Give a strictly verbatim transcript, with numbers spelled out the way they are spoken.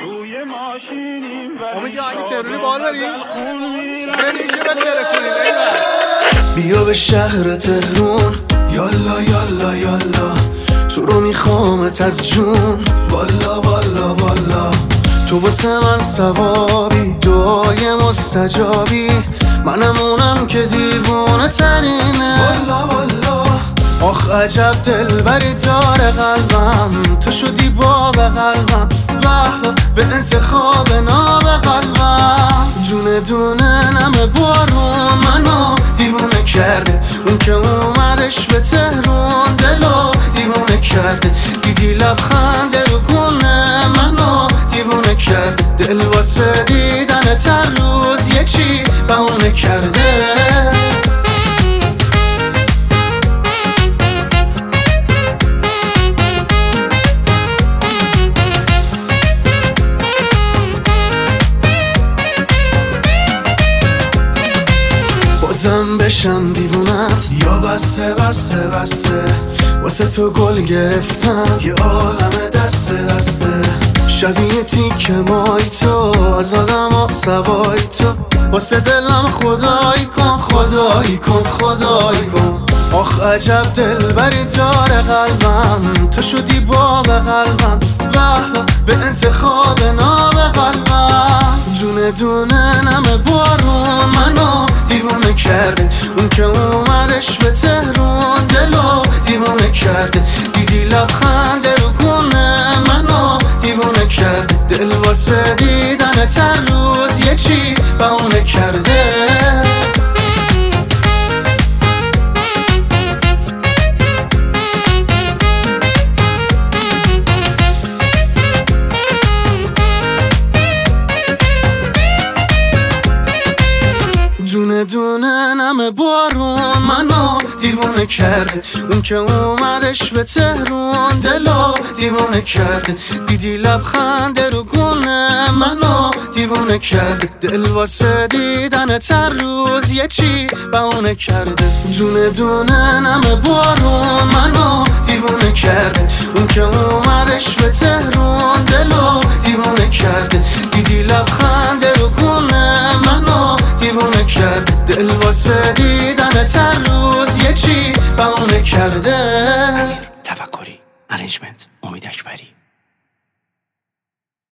روی ماشینیم امید آهنگ ترونی بار بریم بریم که به ترکونیم بیا به شهر تهرون یالا یالا یالا تو رو میخوامت از جون والا والا والا تو واسه من ثوابی دعای مستجابی منم اونم که دیوونه ترینه والا والا آخ عجب دلبری داره قلبم تو شدی باب قلبم وحوه به انتخاب ناب قلبم دونه دونه نمه بارون منو دیوونه کرده اون که اومدش به تهرون دلو دیوونه کرده دیدی لبخنده رو گونه منو دیوونه کرده دل واسه دیدن تر روز یه چی بهونه کرده بازم بشم دیوونت یا بسته بسته بسته واسه تو گل گرفتم یه عالم دسته دسته شبیه تیک مای تو از آدم و سوای تو واسه دلم خدایی کن خدایی کن خدایی کن آخ عجب دلبری داره قلبم تو شدی باب قلبم وحوه به انتخاب ناب قلبم دونه دونه نمه بارون منو دیوونه کرده اون که اومدش به تهرون دلو دیوونه کرده دیدی لبخنده رو گونه منو دیوونه کرده دل واسه دیدن تر روز یه چی بهونه کرده دونه دونه نمه بارون منو دیوونه کرده اون که اومدش به تهرون دلو دیوونه کرده دیدی لبخنده رو گونه منو دیوونه کرده دل واسه دیدن تر روز یه چی بهونه کرده دونه دونه نمه بارون منو دیوونه کرده اون که اومدش به تهرون دلو دیوونه کرده دیدی لبخنده رو گونه منو دیوونه کرده دل واسه دیدن تر روز یه چی بهونه کرده تفکری ارنجمنت امید اکبری.